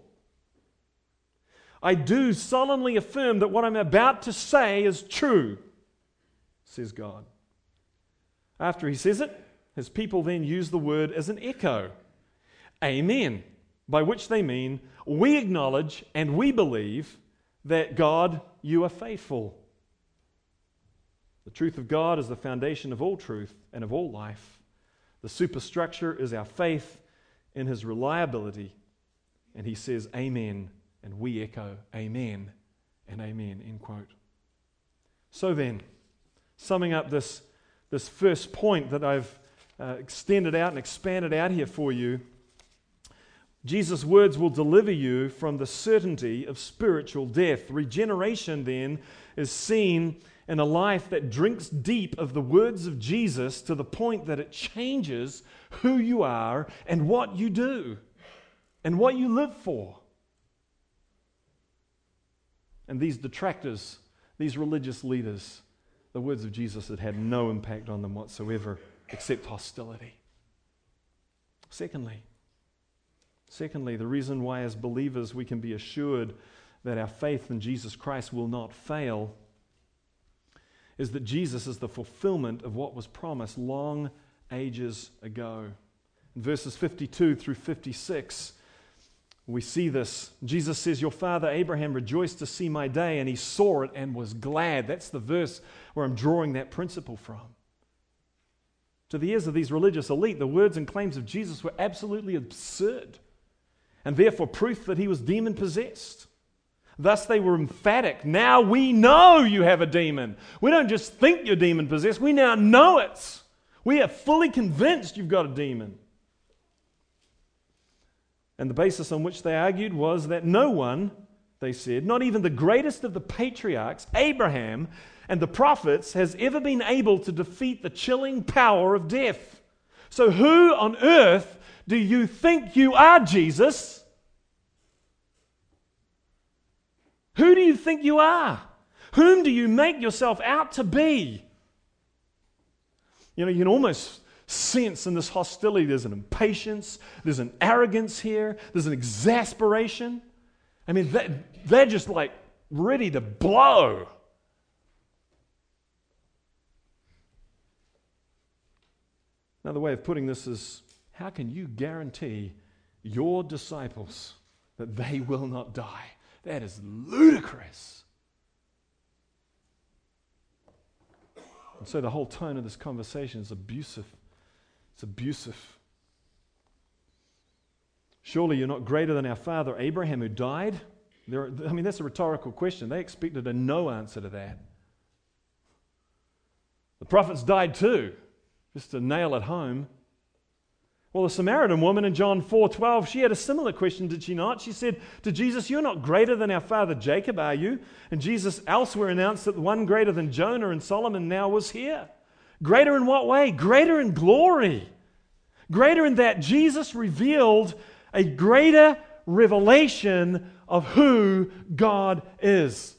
I do solemnly affirm that what I'm about to say is true, says God. After he says it, his people then use the word as an echo. Amen, by which they mean, we acknowledge and we believe that God, you are faithful. The truth of God is the foundation of all truth and of all life. The superstructure is our faith in his reliability. And he says, amen. And we echo, amen and amen, end quote. So then, summing up this, this first point that I've uh, extended out and expanded out here for you, Jesus' words will deliver you from the certainty of spiritual death. Regeneration, then, is seen in a life that drinks deep of the words of Jesus to the point that it changes who you are and what you do and what you live for. And these detractors, these religious leaders, the words of Jesus had had no impact on them whatsoever except hostility. Secondly, secondly, the reason why as believers we can be assured that our faith in Jesus Christ will not fail is that Jesus is the fulfillment of what was promised long ages ago. In verses fifty-two through fifty-six, we see this. Jesus says, your father Abraham rejoiced to see my day, and he saw it and was glad. That's the verse where I'm drawing that principle from. To the ears of these religious elite, the words and claims of Jesus were absolutely absurd, and therefore proof that he was demon-possessed. Thus they were emphatic. Now we know you have a demon. We don't just think you're demon-possessed, we now know it. We are fully convinced you've got a demon. And the basis on which they argued was that no one they said, not even the greatest of the patriarchs, Abraham, and the prophets has ever been able to defeat the chilling power of death. So who on earth do you think you are, Jesus? Who do you think you are? Whom do you make yourself out to be? You know, you can almost sense in this hostility there's an impatience, there's an arrogance here, there's an exasperation. I mean, they, they're just like ready to blow. Another way of putting this is, how can you guarantee your disciples that they will not die? That is ludicrous. And so the whole tone of this conversation is abusive. It's abusive. Surely you're not greater than our father Abraham who died? There are, I mean, that's a rhetorical question. They expected a no answer to that. The prophets died too, just to nail it home. Well, the Samaritan woman in John four twelve, she had a similar question, did she not? She said to Jesus, you're not greater than our father Jacob, are you? And Jesus elsewhere announced that the one greater than Jonah and Solomon now was here. Greater in what way? Greater in glory. Greater in that Jesus revealed a greater revelation of who God is.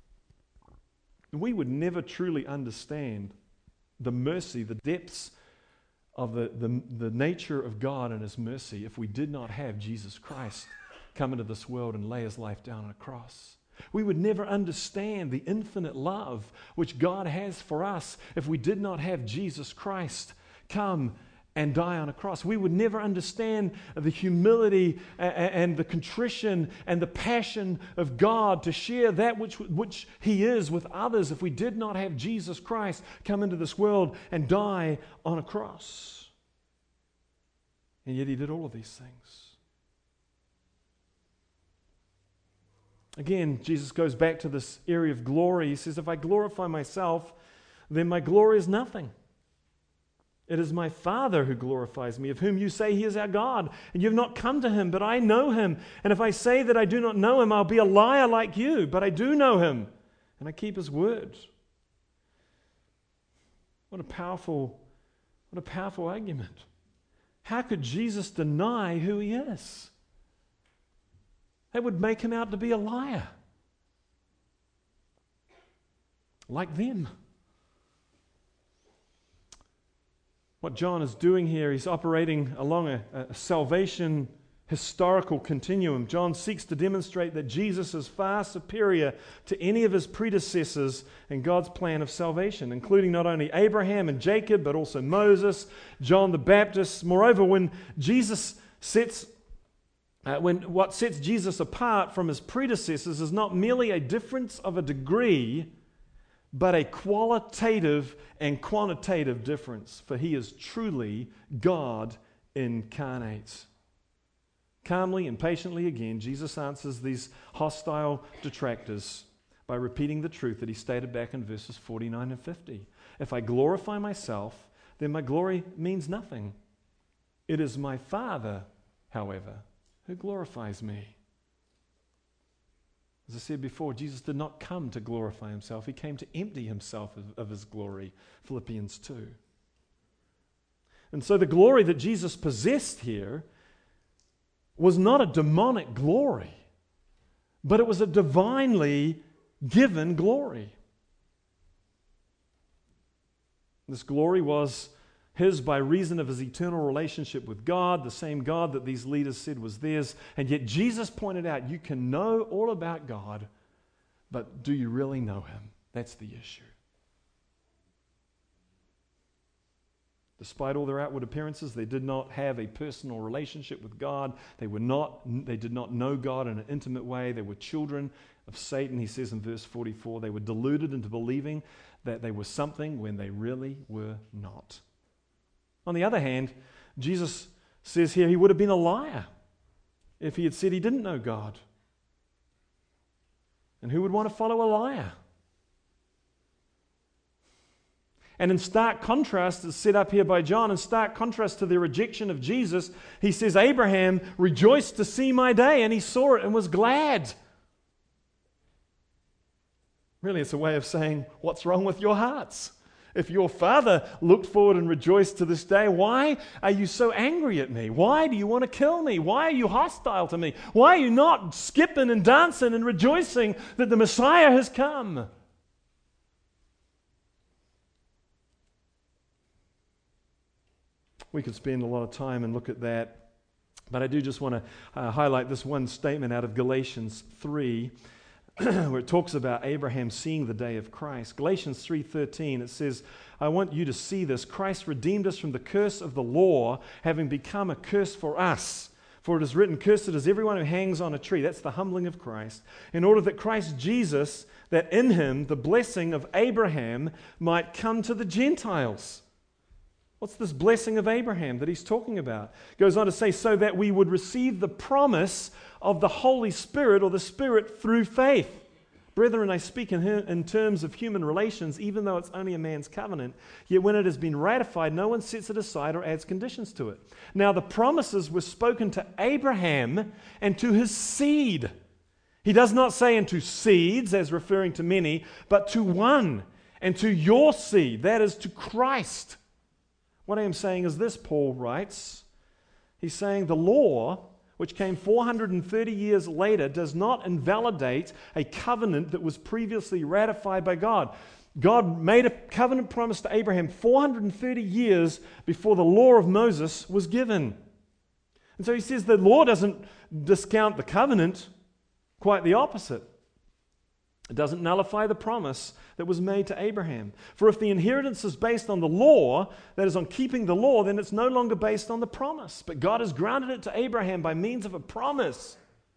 We would never truly understand the mercy, the depths of the, the, the nature of God and His mercy if we did not have Jesus Christ come into this world and lay His life down on a cross. We would never understand the infinite love which God has for us if we did not have Jesus Christ come and die on a cross. We would never understand the humility and the contrition and the passion of God to share that which, which He is with others if we did not have Jesus Christ come into this world and die on a cross. And yet He did all of these things. Again, Jesus goes back to this area of glory. He says, if I glorify myself, then my glory is nothing. It is my Father who glorifies me, of whom you say He is our God. And you have not come to Him, but I know Him. And if I say that I do not know Him, I'll be a liar like you. But I do know Him, and I keep His word. What a powerful, what a powerful argument. How could Jesus deny who He is? That would make Him out to be a liar. Like them. What John is doing here, he's operating along a, a salvation historical continuum. John seeks to demonstrate that Jesus is far superior to any of his predecessors in God's plan of salvation, including not only Abraham and Jacob, but also Moses, John the Baptist. Moreover, when Jesus sets Uh, when what sets Jesus apart from his predecessors is not merely a difference of a degree, but a qualitative and quantitative difference, for He is truly God incarnate. Calmly and patiently again, Jesus answers these hostile detractors by repeating the truth that He stated back in verses forty-nine and fifty. If I glorify myself, then my glory means nothing. It is my Father, however, who glorifies me. As I said before, Jesus did not come to glorify Himself. He came to empty Himself of, of His glory, Philippians two. And so the glory that Jesus possessed here was not a demonic glory, but it was a divinely given glory. This glory was His by reason of His eternal relationship with God, the same God that these leaders said was theirs. And yet Jesus pointed out, you can know all about God, but do you really know Him? That's the issue. Despite all their outward appearances, they did not have a personal relationship with God. They were not, they did not know God in an intimate way. They were children of Satan, he says in verse forty-four. They were deluded into believing that they were something when they really were not. On the other hand, Jesus says here He would have been a liar if He had said He didn't know God. And who would want to follow a liar? And in stark contrast, as set up here by John, in stark contrast to their rejection of Jesus, he says, Abraham rejoiced to see my day, and he saw it and was glad. Really, it's a way of saying, what's wrong with your hearts? If your father looked forward and rejoiced to this day, why are you so angry at me? Why do you want to kill me? Why are you hostile to me? Why are you not skipping and dancing and rejoicing that the Messiah has come? We could spend a lot of time and look at that, but I do just want to uh, highlight this one statement out of Galatians three, where it talks about Abraham seeing the day of Christ. Galatians three thirteen, it says, I want you to see this. Christ redeemed us from the curse of the law, having become a curse for us. For it is written, cursed is everyone who hangs on a tree. That's the humbling of Christ. In order that Christ Jesus, that in him the blessing of Abraham might come to the Gentiles. What's this blessing of Abraham that he's talking about? Goes on to say, so that we would receive the promise of the Holy Spirit, or the Spirit, through faith. Brethren, I speak in, in terms of human relations, even though it's only a man's covenant. Yet when it has been ratified, no one sets it aside or adds conditions to it. Now the promises were spoken to Abraham and to his seed. He does not say into seeds, as referring to many, but to one, and to your seed, that is to Christ. What I am saying is this, Paul writes. He's saying the law, which came four hundred thirty years later, does not invalidate a covenant that was previously ratified by God. God made a covenant promise to Abraham four hundred thirty years before the law of Moses was given. And so he says the law doesn't discount the covenant, quite the opposite. It doesn't nullify the promise that was made to Abraham. For if the inheritance is based on the law, that is on keeping the law, then it's no longer based on the promise. But God has granted it to Abraham by means of a promise.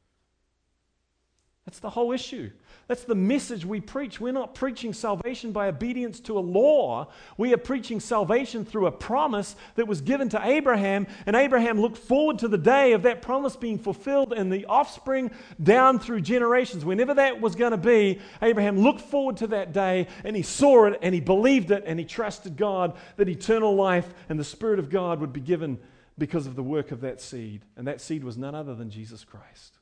That's the whole issue. That's the message we preach. We're not preaching salvation by obedience to a law. We are preaching salvation through a promise that was given to Abraham, and Abraham looked forward to the day of that promise being fulfilled and the offspring down through generations. Whenever that was going to be, Abraham looked forward to that day, and he saw it, and he believed it, and he trusted God that eternal life and the Spirit of God would be given because of the work of that seed. And that seed was none other than Jesus Christ.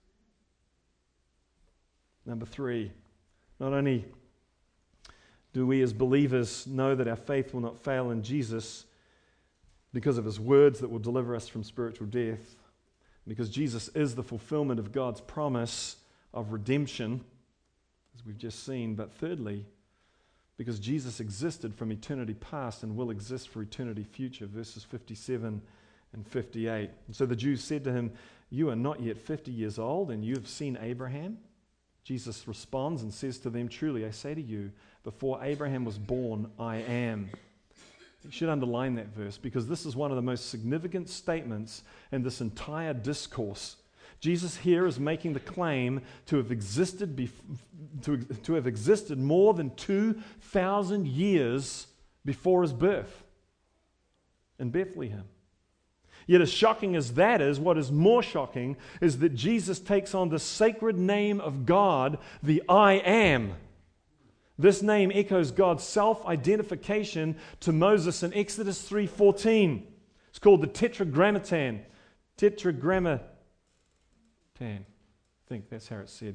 Number three, not only do we as believers know that our faith will not fail in Jesus because of his words that will deliver us from spiritual death, because Jesus is the fulfillment of God's promise of redemption, as we've just seen, but thirdly, because Jesus existed from eternity past and will exist for eternity future, verses fifty-seven and fifty-eight. And so the Jews said to him, you are not yet fifty years old, and you have seen Abraham? Jesus responds and says to them, truly, I say to you, before Abraham was born, I am. You should underline that verse, because this is one of the most significant statements in this entire discourse. Jesus here is making the claim to have existed bef- to, to have existed more than two thousand years before his birth in Bethlehem. Yet as shocking as that is, what is more shocking is that Jesus takes on the sacred name of God, the I Am. This name echoes God's self-identification to Moses in Exodus three fourteen. It's called the Tetragrammaton. Tetragrammaton. I think that's how it's said.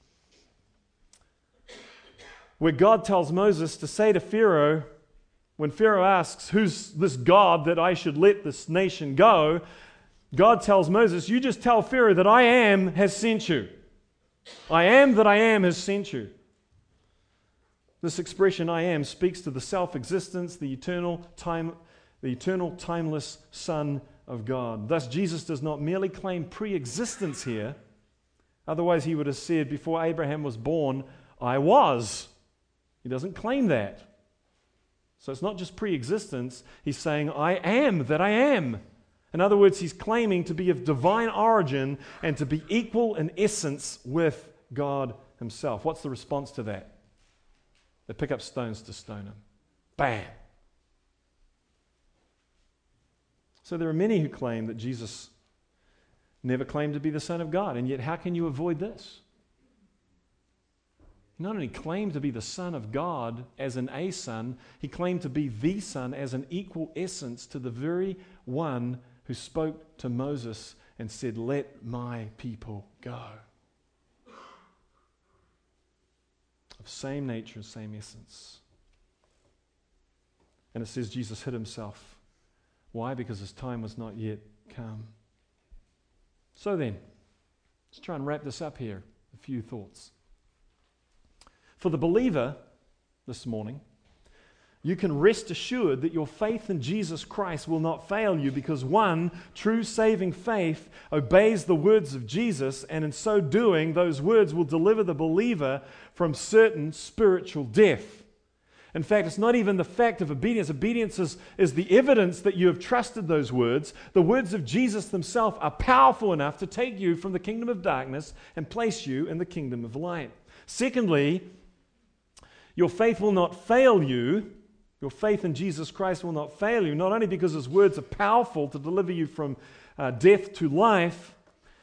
Where God tells Moses to say to Pharaoh, when Pharaoh asks, who's this God that I should let this nation go? God tells Moses, you just tell Pharaoh that I am has sent you. I am that I am has sent you. This expression, I am, speaks to the self-existence, the eternal time, the eternal timeless Son of God. Thus, Jesus does not merely claim pre-existence here. Otherwise, he would have said, before Abraham was born, I was. He doesn't claim that. So it's not just pre-existence. He's saying, I am that I am. In other words, he's claiming to be of divine origin and to be equal in essence with God himself. What's the response to that? They pick up stones to stone him. Bam! So there are many who claim that Jesus never claimed to be the Son of God, and yet how can you avoid this? He not only claimed to be the Son of God as an a son, he claimed to be the Son as an equal essence to the very one who spoke to Moses and said, let my people go. of same nature, same essence. And it says Jesus hid himself. Why? Because his time was not yet come. So then, let's try and wrap this up here. A few thoughts. For the believer this morning, you can rest assured that your faith in Jesus Christ will not fail you, because one, true saving faith obeys the words of Jesus, and in so doing, those words will deliver the believer from certain spiritual death. In fact, it's not even the fact of obedience. Obedience is, is the evidence that you have trusted those words. The words of Jesus themselves are powerful enough to take you from the kingdom of darkness and place you in the kingdom of light. Secondly, your faith will not fail you. Your faith in Jesus Christ will not fail you, not only because his words are powerful to deliver you from uh, death to life,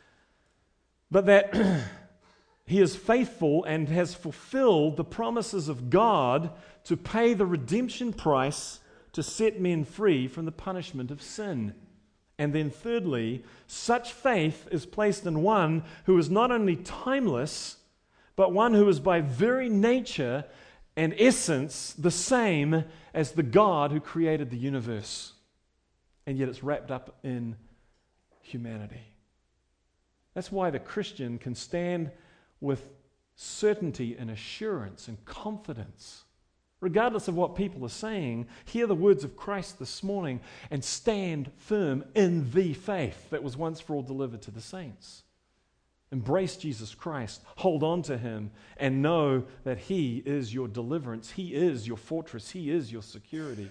but that he is faithful and has fulfilled the promises of God to pay the redemption price to set men free from the punishment of sin. And then thirdly, such faith is placed in one who is not only timeless, but one who is by very nature and essence the same as the God who created the universe. And yet it's wrapped up in humanity. That's why the Christian can stand with certainty and assurance and confidence, regardless of what people are saying, hear the words of Christ this morning and stand firm in the faith that was once for all delivered to the saints. Embrace Jesus Christ, hold on to him, and know that he is your deliverance, he is your fortress, he is your security.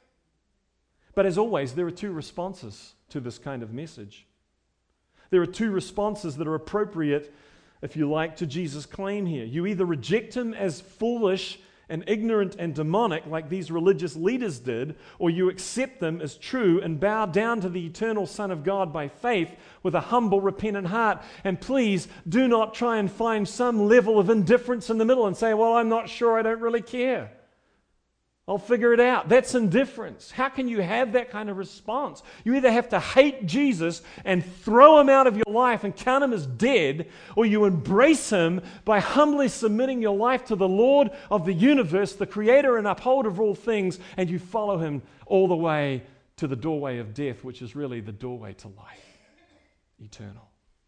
But as always, there are two responses to this kind of message. There are two responses that are appropriate, if you like, to Jesus' claim here. You either reject him as foolish and ignorant and demonic like these religious leaders did, or you accept them as true and bow down to the eternal Son of God by faith with a humble, repentant heart. And please do not try and find some level of indifference in the middle and say, well, I'm not sure, I don't really care. I'll figure it out. That's indifference. How can you have that kind of response? You either have to hate Jesus and throw him out of your life and count him as dead, or you embrace him by humbly submitting your life to the Lord of the universe, the creator and upholder of all things, and you follow him all the way to the doorway of death, which is really the doorway to life eternal.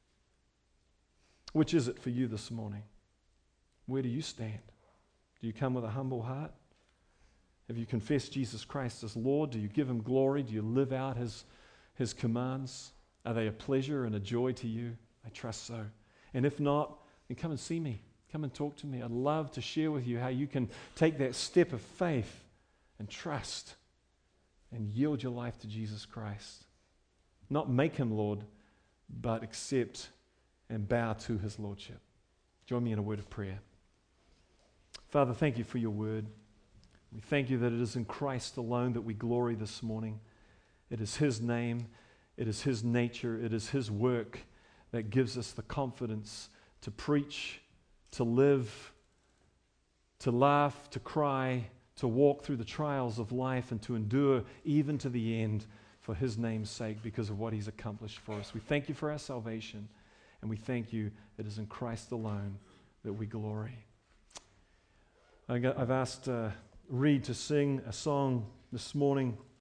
Which is it for you this morning? Where do you stand? Do you come with a humble heart? Have you confessed Jesus Christ as Lord? Do you give him glory? Do you live out his, his commands? Are they a pleasure and a joy to you? I trust so. And if not, then come and see me. Come and talk to me. I'd love to share with you how you can take that step of faith and trust and yield your life to Jesus Christ. Not make him Lord, but accept and bow to his lordship. Join me in a word of prayer. Father, thank you for your word. We thank you that it is in Christ alone that we glory this morning. It is his name, it is his nature, it is his work that gives us the confidence to preach, to live, to laugh, to cry, to walk through the trials of life, and to endure even to the end for his name's sake because of what he's accomplished for us. We thank you for our salvation, and we thank you it is in Christ alone that we glory. I got, I've asked... Uh, Reed to sing a song this morning